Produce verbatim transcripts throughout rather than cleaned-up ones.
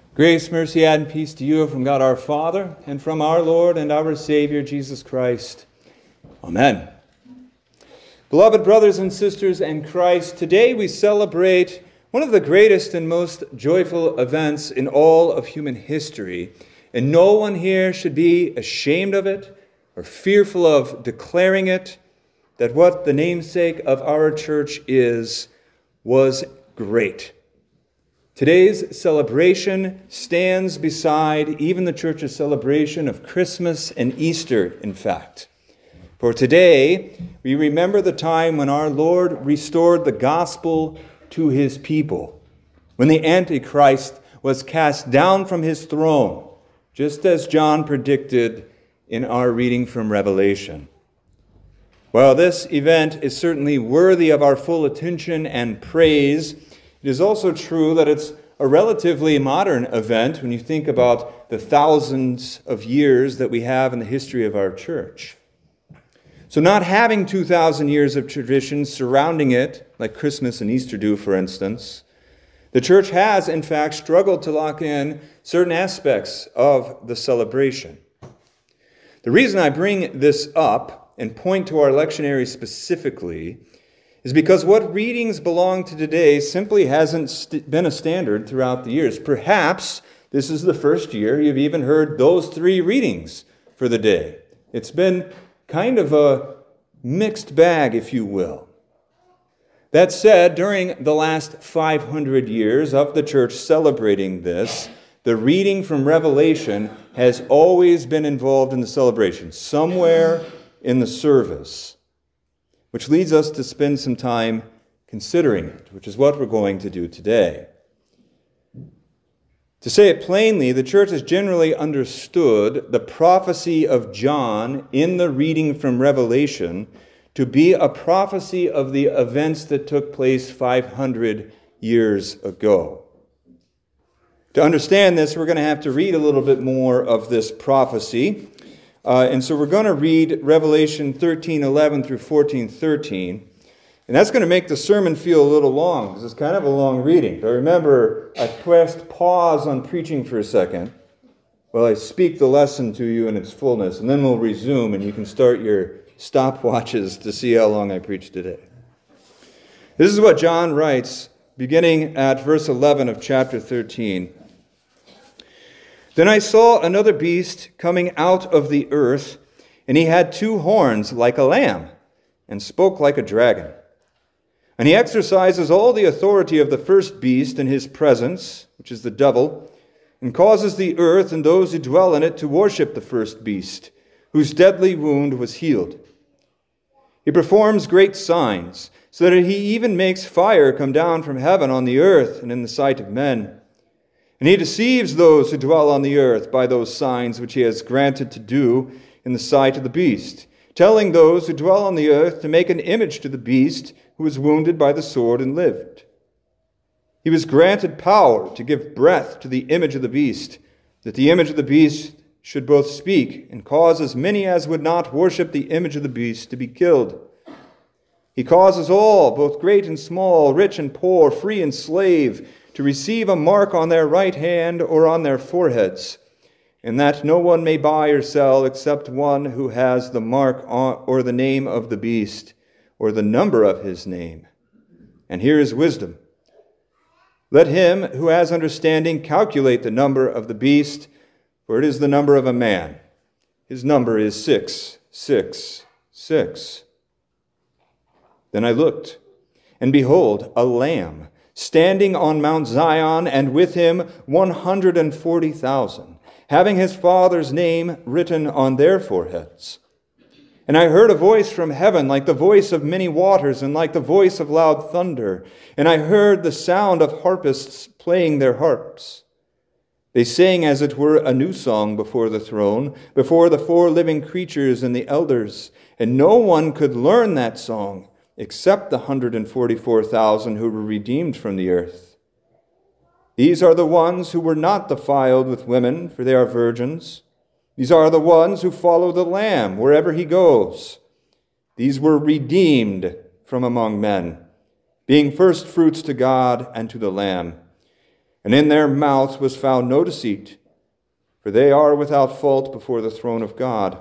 Grace, mercy, and peace to you from God our Father, and from our Lord and our Savior, Jesus Christ. Amen. Beloved brothers and sisters in Christ, today we celebrate one of the greatest and most joyful events in all of human history, and no one here should be ashamed of it or fearful of declaring it, that what the namesake of our church is was great. Today's celebration stands beside even the church's celebration of Christmas and Easter, in fact. For today, we remember the time when our Lord restored the gospel to his people, when the Antichrist was cast down from his throne, just as John predicted in our reading from Revelation. While this event is certainly worthy of our full attention and praise, it is also true that it's a relatively modern event when you think about the thousands of years that we have in the history of our church. So not having two thousand years of tradition surrounding it, like Christmas and Easter do, for instance, the church has, in fact, struggled to lock in certain aspects of the celebration. The reason I bring this up and point to our lectionary specifically is because what readings belong to today simply hasn't st- been a standard throughout the years. Perhaps this is the first year you've even heard those three readings for the day. It's been kind of a mixed bag, if you will. That said, during the last five hundred years of the church celebrating this, the reading from Revelation has always been involved in the celebration, somewhere in the service. Which leads us to spend some time considering it, which is what we're going to do today. To say it plainly, the church has generally understood the prophecy of John in the reading from Revelation to be a prophecy of the events that took place five hundred years ago. To understand this, we're going to have to read a little bit more of this prophecy. Uh, and so we're going to read Revelation thirteen eleven through fourteen thirteen. And that's going to make the sermon feel a little long, because it's kind of a long reading. But remember, I pressed pause on preaching for a second while I speak the lesson to you in its fullness. And then we'll resume, and you can start your stopwatches to see how long I preach today. This is what John writes, beginning at verse eleven of chapter thirteen. Then I saw another beast coming out of the earth, and he had two horns like a lamb, and spoke like a dragon. And he exercises all the authority of the first beast in his presence, which is the devil, and causes the earth and those who dwell in it to worship the first beast, whose deadly wound was healed. He performs great signs, so that he even makes fire come down from heaven on the earth and in the sight of men. And he deceives those who dwell on the earth by those signs which he has granted to do in the sight of the beast, telling those who dwell on the earth to make an image to the beast who was wounded by the sword and lived. He was granted power to give breath to the image of the beast, that the image of the beast should both speak and cause as many as would not worship the image of the beast to be killed. He causes all, both great and small, rich and poor, free and slave, to receive a mark on their right hand or on their foreheads, and that no one may buy or sell except one who has the mark on, or the name of the beast, or the number of his name. And here is wisdom. Let him who has understanding calculate the number of the beast, for it is the number of a man. His number is six, six, six. Then I looked, and behold, a lamb, standing on Mount Zion, and with him one hundred forty thousand, having his Father's name written on their foreheads. And I heard a voice from heaven like the voice of many waters and like the voice of loud thunder. And I heard the sound of harpists playing their harps. They sang as it were a new song before the throne, before the four living creatures and the elders. And no one could learn that song except the one hundred forty-four thousand who were redeemed from the earth. These are the ones who were not defiled with women, for they are virgins. These are the ones who follow the Lamb wherever he goes. These were redeemed from among men, being first fruits to God and to the Lamb. and in their mouths was found no deceit, for they are without fault before the throne of God.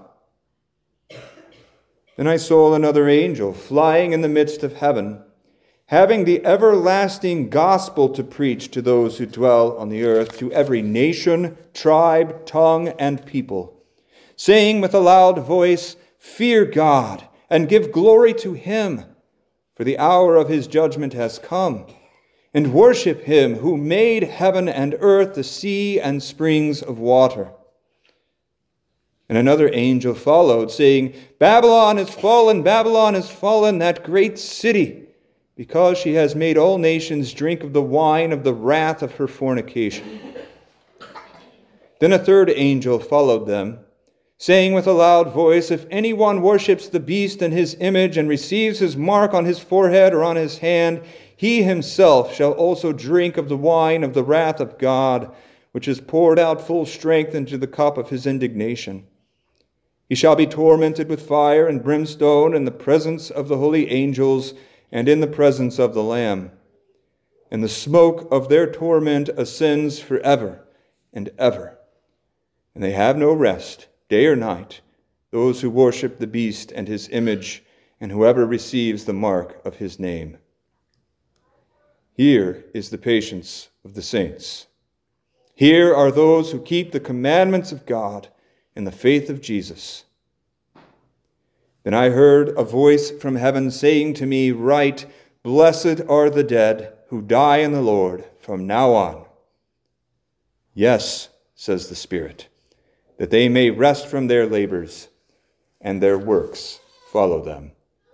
Then I saw another angel flying in the midst of heaven, having the everlasting gospel to preach to those who dwell on the earth, to every nation, tribe, tongue, and people, saying with a loud voice, "Fear God, and give glory to him, for the hour of his judgment has come, and worship him who made heaven and earth, the sea, and springs of water." And another angel followed, saying, "Babylon is fallen, Babylon is fallen, that great city, because she has made all nations drink of the wine of the wrath of her fornication." Then a third angel followed them, saying with a loud voice, "If anyone worships the beast and his image and receives his mark on his forehead or on his hand, he himself shall also drink of the wine of the wrath of God, which is poured out full strength into the cup of his indignation. He shall be tormented with fire and brimstone in the presence of the holy angels and in the presence of the Lamb. And the smoke of their torment ascends forever and ever. And they have no rest, day or night, those who worship the beast and his image, and whoever receives the mark of his name." Here is the patience of the saints. Here are those who keep the commandments of God in the faith of Jesus. Then I heard a voice from heaven saying to me, "Write, blessed are the dead who die in the Lord from now on." Yes, says the Spirit, that they may rest from their labors and their works follow them.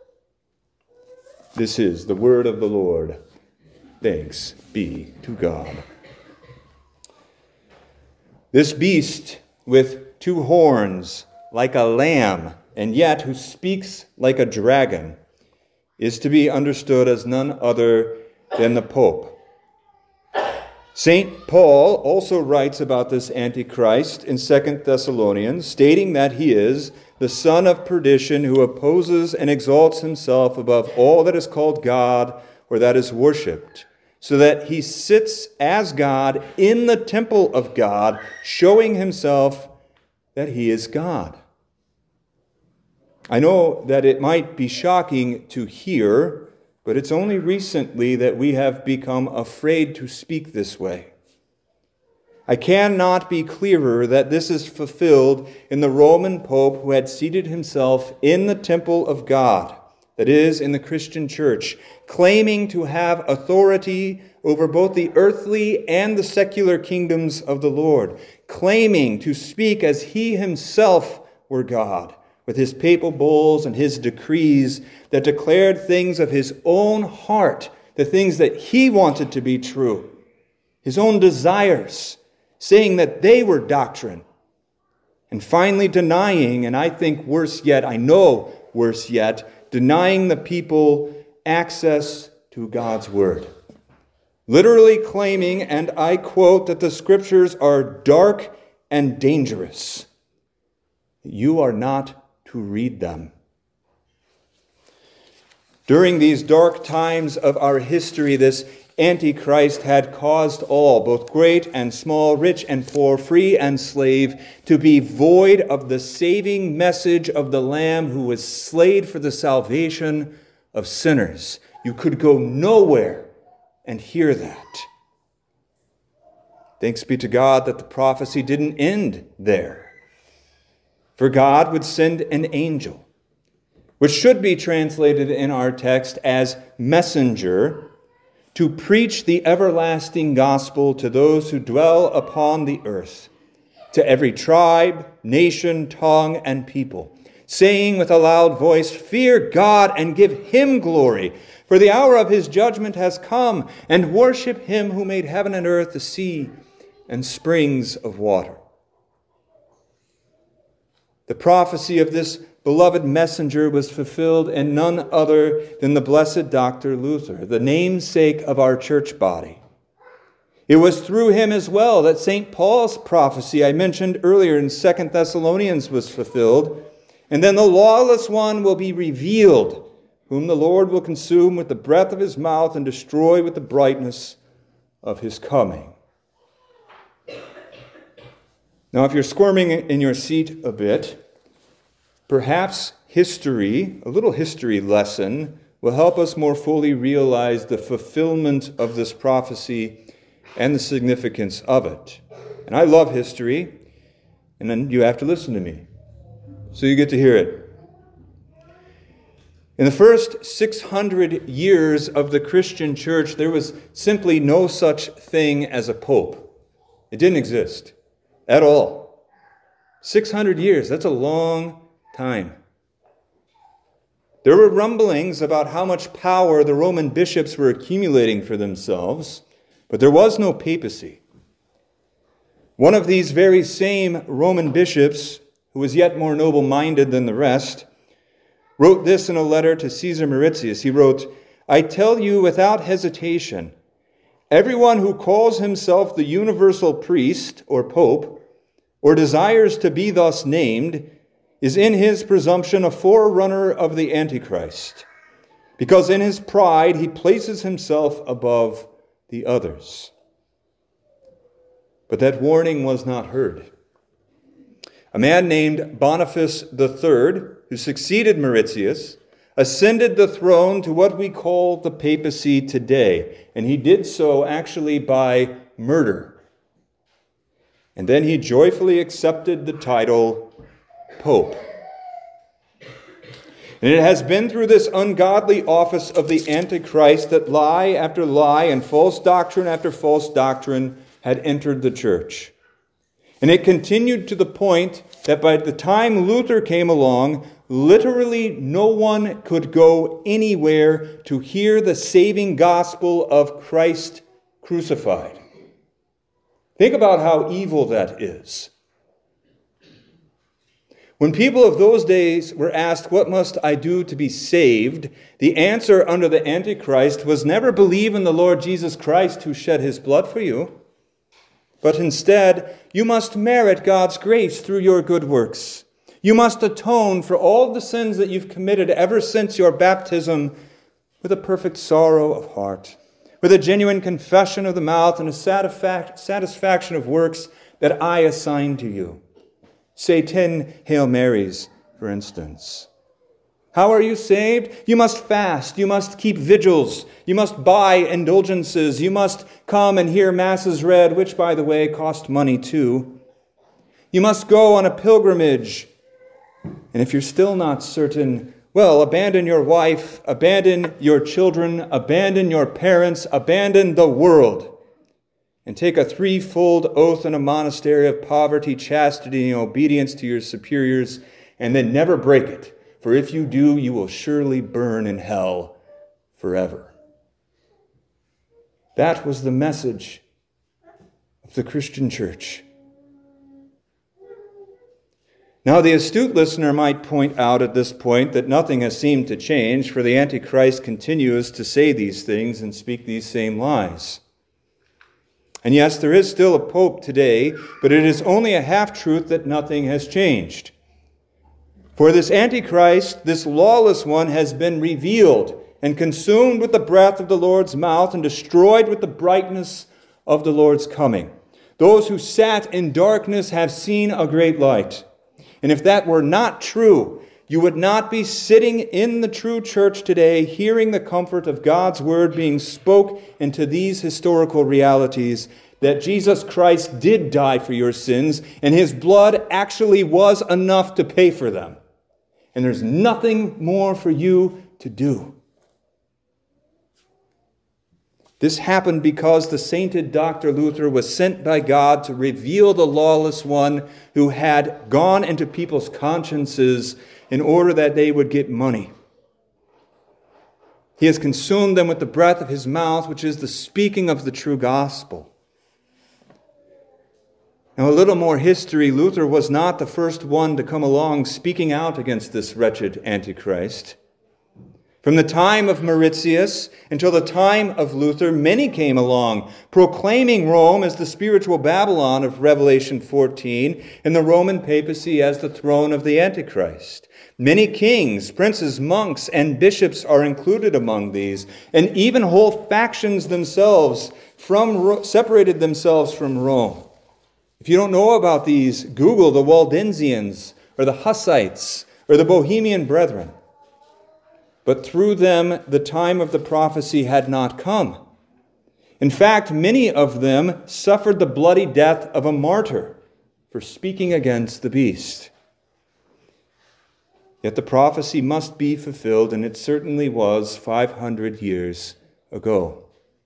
This is the word of the Lord. Thanks be to God. This beast with two horns, like a lamb, and yet who speaks like a dragon, is to be understood as none other than the Pope. Saint Paul also writes about this Antichrist in Second Thessalonians, stating that he is the son of perdition who opposes and exalts himself above all that is called God or that is worshipped, so that he sits as God in the temple of God, showing himself that he is God. I know that it might be shocking to hear, but it's only recently that we have become afraid to speak this way. I cannot be clearer that this is fulfilled in the Roman Pope who had seated himself in the temple of God, that is, in the Christian church, claiming to have authority over both the earthly and the secular kingdoms of the Lord, claiming to speak as he himself were God, with his papal bulls and his decrees that declared things of his own heart, the things that he wanted to be true, his own desires, saying that they were doctrine, and finally denying, and I think worse yet, I know worse yet, denying the people access to God's word. Literally claiming, and I quote, that the scriptures are dark and dangerous. You are not to read them. During these dark times of our history, this Antichrist had caused all, both great and small, rich and poor, free and slave, to be void of the saving message of the Lamb who was slain for the salvation of sinners. You could go nowhere and hear that. Thanks be to God that the prophecy didn't end there. For God would send an angel, which should be translated in our text as messenger, to preach the everlasting gospel to those who dwell upon the earth, to every tribe, nation, tongue, and people, saying with a loud voice, "Fear God and give him glory, for the hour of his judgment has come, and worship him who made heaven and earth, the sea, and springs of water." The prophecy of this beloved messenger was fulfilled in none other than the blessed Doctor Luther, the namesake of our church body. It was through him as well that Saint Paul's prophecy I mentioned earlier in Second Thessalonians was fulfilled. And then the lawless one will be revealed, whom the Lord will consume with the breath of his mouth and destroy with the brightness of his coming. Now, if you're squirming in your seat a bit, perhaps history, a little history lesson, will help us more fully realize the fulfillment of this prophecy and the significance of it. And I love history, and then you have to listen to me, so you get to hear it. In the first six hundred years of the Christian church, there was simply no such thing as a pope. It didn't exist at all. six hundred years, that's a long time. There were rumblings about how much power the Roman bishops were accumulating for themselves, but there was no papacy. One of these very same Roman bishops, who was yet more noble-minded than the rest, wrote this in a letter to Caesar Mauritius. He wrote, "I tell you without hesitation, everyone who calls himself the universal priest or pope, or desires to be thus named, is in his presumption a forerunner of the Antichrist, because in his pride he places himself above the others." But that warning was not heard. A man named Boniface the Third, who succeeded Mauritius, ascended the throne to what we call the papacy today, and he did so actually by murder. And then he joyfully accepted the title Pope. And it has been through this ungodly office of the Antichrist that lie after lie and false doctrine after false doctrine had entered the church. And it continued to the point that by the time Luther came along, literally no one could go anywhere to hear the saving gospel of Christ crucified. Think about how evil that is. When people of those days were asked, "What must I do to be saved?" the answer under the Antichrist was never believe in the Lord Jesus Christ who shed his blood for you, but instead, you must merit God's grace through your good works. You must atone for all the sins that you've committed ever since your baptism with a perfect sorrow of heart, with a genuine confession of the mouth and a satisfaction of works that I assign to you. Say ten Hail Marys, for instance. How are you saved? You must fast. You must keep vigils. You must buy indulgences. You must come and hear masses read, which, by the way, cost money too. You must go on a pilgrimage. And if you're still not certain, well, abandon your wife, abandon your children, abandon your parents, abandon the world, and take a threefold oath in a monastery of poverty, chastity, and obedience to your superiors, and then never break it. For if you do, you will surely burn in hell forever. That was the message of the Christian church. Now, the astute listener might point out at this point that nothing has seemed to change, for the Antichrist continues to say these things and speak these same lies. And yes, there is still a pope today, but it is only a half-truth that nothing has changed. For this Antichrist, this lawless one, has been revealed and consumed with the breath of the Lord's mouth and destroyed with the brightness of the Lord's coming. Those who sat in darkness have seen a great light. And if that were not true, you would not be sitting in the true church today, hearing the comfort of God's word being spoke into these historical realities, that Jesus Christ did die for your sins, and his blood actually was enough to pay for them. And there's nothing more for you to do. This happened because the sainted Doctor Luther was sent by God to reveal the lawless one who had gone into people's consciences in order that they would get money. He has consumed them with the breath of his mouth, which is the speaking of the true gospel. Now, a little more history. Luther was not the first one to come along speaking out against this wretched Antichrist. From the time of Mauritius until the time of Luther, many came along, proclaiming Rome as the spiritual Babylon of Revelation fourteen and the Roman papacy as the throne of the Antichrist. Many kings, princes, monks, and bishops are included among these, and even whole factions themselves from separated themselves from Rome. If you don't know about these, Google the Waldensians or the Hussites or the Bohemian Brethren. But through them, the time of the prophecy had not come. In fact, many of them suffered the bloody death of a martyr for speaking against the beast. Yet the prophecy must be fulfilled, and it certainly was five hundred years ago.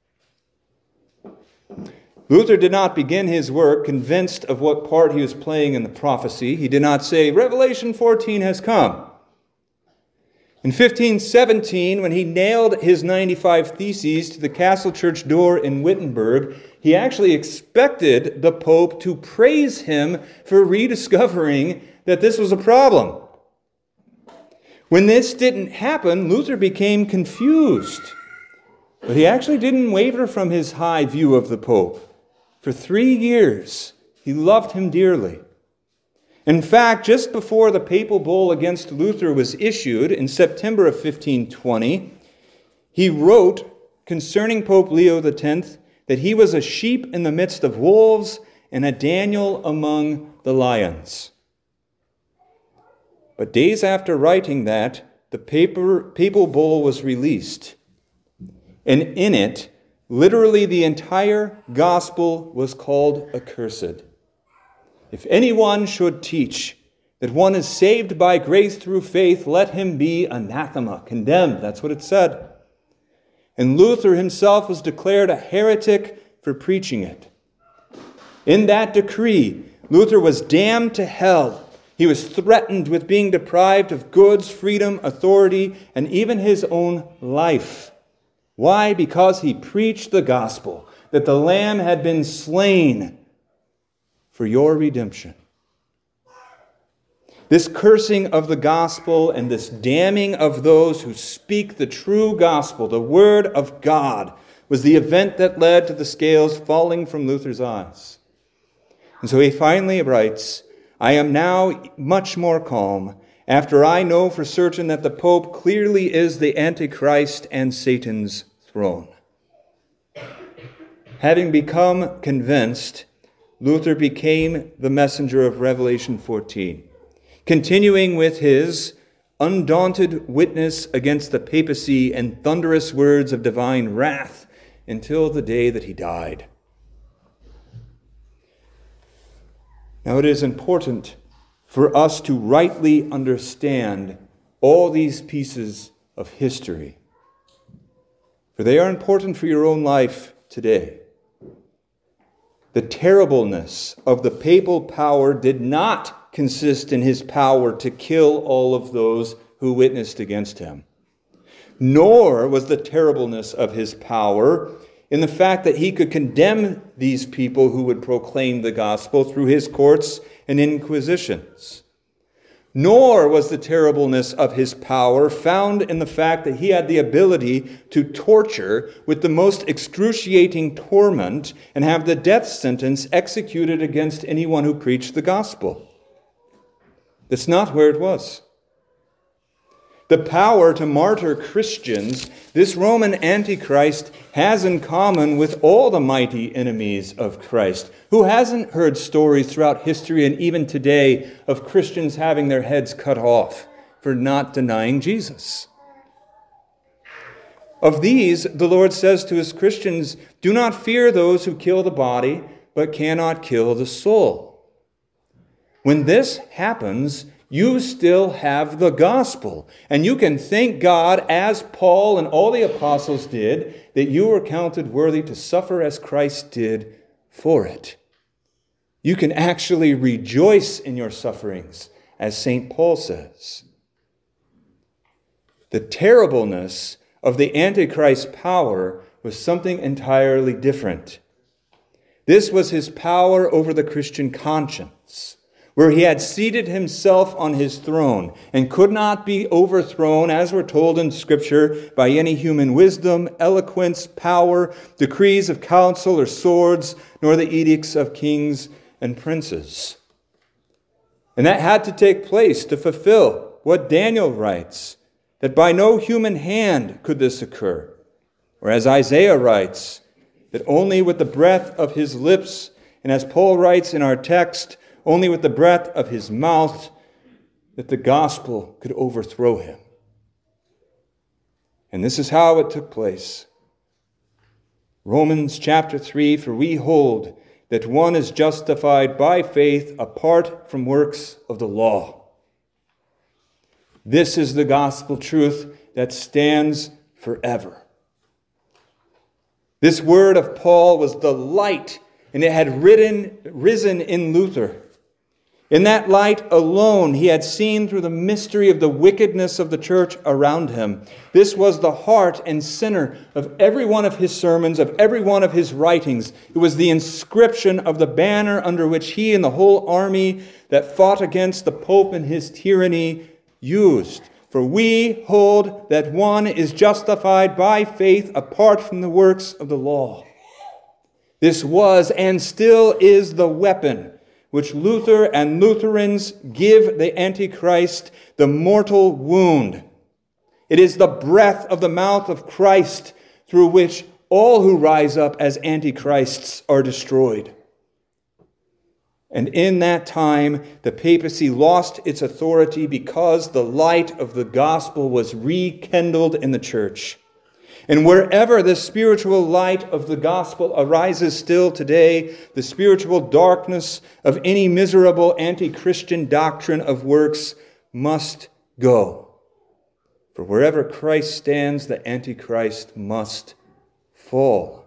Luther did not begin his work convinced of what part he was playing in the prophecy. He did not say, Revelation fourteen has come. In fifteen seventeen, when he nailed his ninety-five Theses to the Castle Church door in Wittenberg, he actually expected the Pope to praise him for rediscovering that this was a problem. When this didn't happen, Luther became confused. But he actually didn't waver from his high view of the Pope. For three years, he loved him dearly. In fact, just before the papal bull against Luther was issued in September of fifteen twenty, he wrote concerning Pope Leo the tenth that he was a sheep in the midst of wolves and a Daniel among the lions. But days after writing that, the paper, papal bull was released. And in it, literally the entire gospel was called accursed. If anyone should teach that one is saved by grace through faith, let him be anathema, condemned. That's what it said. And Luther himself was declared a heretic for preaching it. In that decree, Luther was damned to hell. He was threatened with being deprived of goods, freedom, authority, and even his own life. Why? Because he preached the gospel, that the Lamb had been slain for your redemption. This cursing of the gospel and this damning of those who speak the true gospel, the word of God, was the event that led to the scales falling from Luther's eyes. And so he finally writes, I am now much more calm, after I know for certain that the Pope clearly is the Antichrist and Satan's throne. Having become convinced, Luther became the messenger of Revelation fourteen, continuing with his undaunted witness against the papacy and thunderous words of divine wrath until the day that he died. Now it is important for us to rightly understand all these pieces of history, for they are important for your own life today. The terribleness of the papal power did not consist in his power to kill all of those who witnessed against him. Nor was the terribleness of his power in the fact that he could condemn these people who would proclaim the gospel through his courts and inquisitions. Nor was the terribleness of his power found in the fact that he had the ability to torture with the most excruciating torment and have the death sentence executed against anyone who preached the gospel. That's not where it was. The power to martyr Christians, this Roman Antichrist has in common with all the mighty enemies of Christ. Who hasn't heard stories throughout history and even today of Christians having their heads cut off for not denying Jesus? Of these, the Lord says to his Christians, do not fear those who kill the body, but cannot kill the soul. When this happens, you still have the gospel. And you can thank God, as Paul and all the apostles did, that you were counted worthy to suffer as Christ did for it. You can actually rejoice in your sufferings, as Saint Paul says. The terribleness of the Antichrist's power was something entirely different. This was his power over the Christian conscience, where he had seated himself on his throne and could not be overthrown, as we're told in Scripture, by any human wisdom, eloquence, power, decrees of council or swords, nor the edicts of kings and princes. And that had to take place to fulfill what Daniel writes, that by no human hand could this occur. Or as Isaiah writes, that only with the breath of his lips and as Paul writes in our text, only with the breath of his mouth, that the gospel could overthrow him. And this is how it took place. Romans chapter three, for we hold that one is justified by faith apart from works of the law. This is the gospel truth that stands forever. This word of Paul was the light, and it had ridden, risen in Luther. In that light alone, he had seen through the mystery of the wickedness of the church around him. This was the heart and center of every one of his sermons, of every one of his writings. It was the inscription of the banner under which he and the whole army that fought against the Pope and his tyranny used. For we hold that one is justified by faith apart from the works of the law. This was and still is the weapon which Luther and Lutherans give the Antichrist, the mortal wound. It is the breath of the mouth of Christ through which all who rise up as Antichrists are destroyed. And in that time, the papacy lost its authority because the light of the gospel was rekindled in the church. And wherever the spiritual light of the gospel arises still today, the spiritual darkness of any miserable anti-Christian doctrine of works must go. For wherever Christ stands, the Antichrist must fall.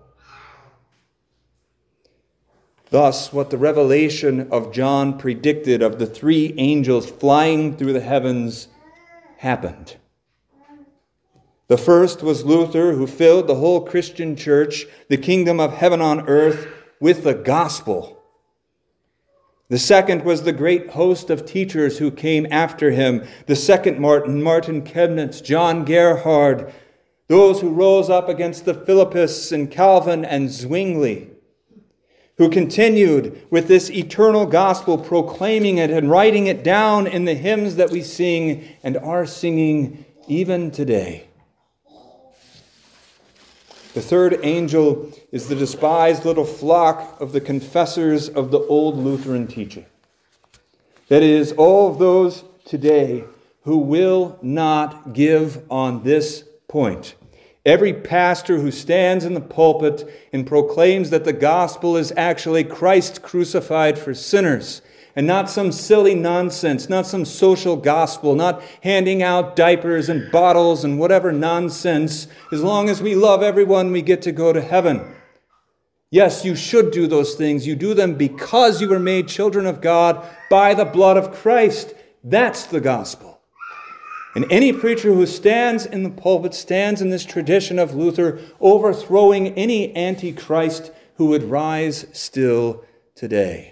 Thus, what the revelation of John predicted of the three angels flying through the heavens happened. The first was Luther, who filled the whole Christian church, the kingdom of heaven on earth, with the gospel. The second was the great host of teachers who came after him, the second Martin, Martin Chemnitz, John Gerhard, those who rose up against the Philippists and Calvin and Zwingli, who continued with this eternal gospel, proclaiming it and writing it down in the hymns that we sing and are singing even today. The third angel is the despised little flock of the confessors of the old Lutheran teaching. That is, all of those today who will not give on this point. Every pastor who stands in the pulpit and proclaims that the gospel is actually Christ crucified for sinners, and not some silly nonsense, not some social gospel, not handing out diapers and bottles and whatever nonsense. As long as we love everyone, we get to go to heaven. Yes, you should do those things. You do them because you were made children of God by the blood of Christ. That's the gospel. And any preacher who stands in the pulpit stands in this tradition of Luther, overthrowing any antichrist who would rise still today.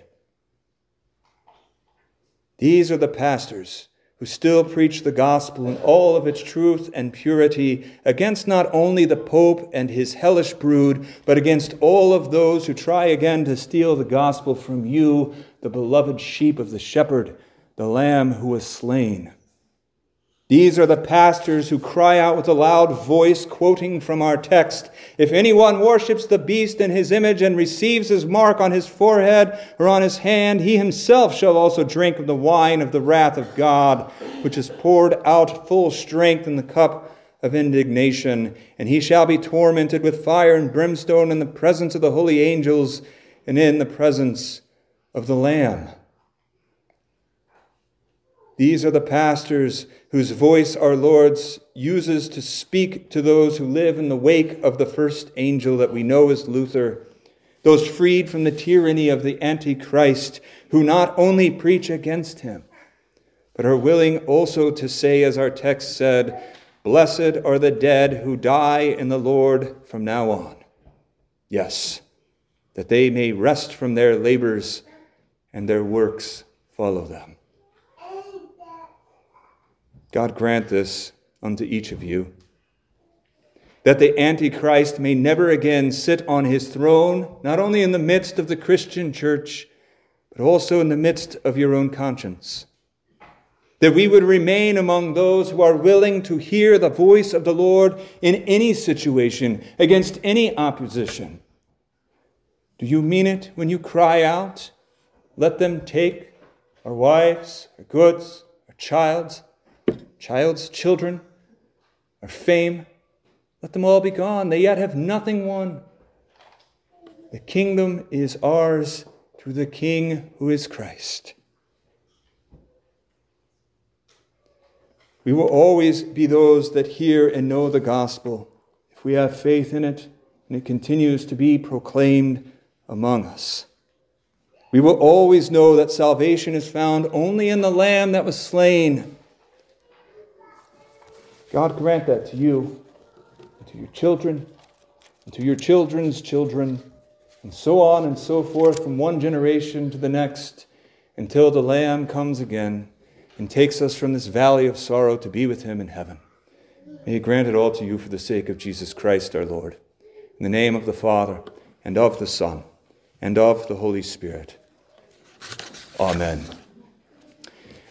These are the pastors who still preach the gospel in all of its truth and purity against not only the Pope and his hellish brood, but against all of those who try again to steal the gospel from you, the beloved sheep of the shepherd, the lamb who was slain. These are the pastors who cry out with a loud voice, quoting from our text, "If anyone worships the beast in his image and receives his mark on his forehead or on his hand, he himself shall also drink of the wine of the wrath of God, which is poured out full strength in the cup of indignation. And he shall be tormented with fire and brimstone in the presence of the holy angels and in the presence of the Lamb." These are the pastors whose voice our Lord uses to speak to those who live in the wake of the first angel that we know as Luther, those freed from the tyranny of the Antichrist, who not only preach against him, but are willing also to say, as our text said, "Blessed are the dead who die in the Lord from now on." Yes, that they may rest from their labors and their works follow them. God grant this unto each of you, that the Antichrist may never again sit on his throne, not only in the midst of the Christian church, but also in the midst of your own conscience. That we would remain among those who are willing to hear the voice of the Lord in any situation, against any opposition. Do you mean it when you cry out, let them take our wives, our goods, our childs, child's children, our fame? Let them all be gone. They yet have nothing won. The kingdom is ours through the King who is Christ. We will always be those that hear and know the gospel if we have faith in it and it continues to be proclaimed among us. We will always know that salvation is found only in the Lamb that was slain. God grant that to you, and to your children, and to your children's children, and so on and so forth from one generation to the next, until the Lamb comes again and takes us from this valley of sorrow to be with him in heaven. May he grant it all to you for the sake of Jesus Christ our Lord. In the name of the Father, and of the Son, and of the Holy Spirit. Amen.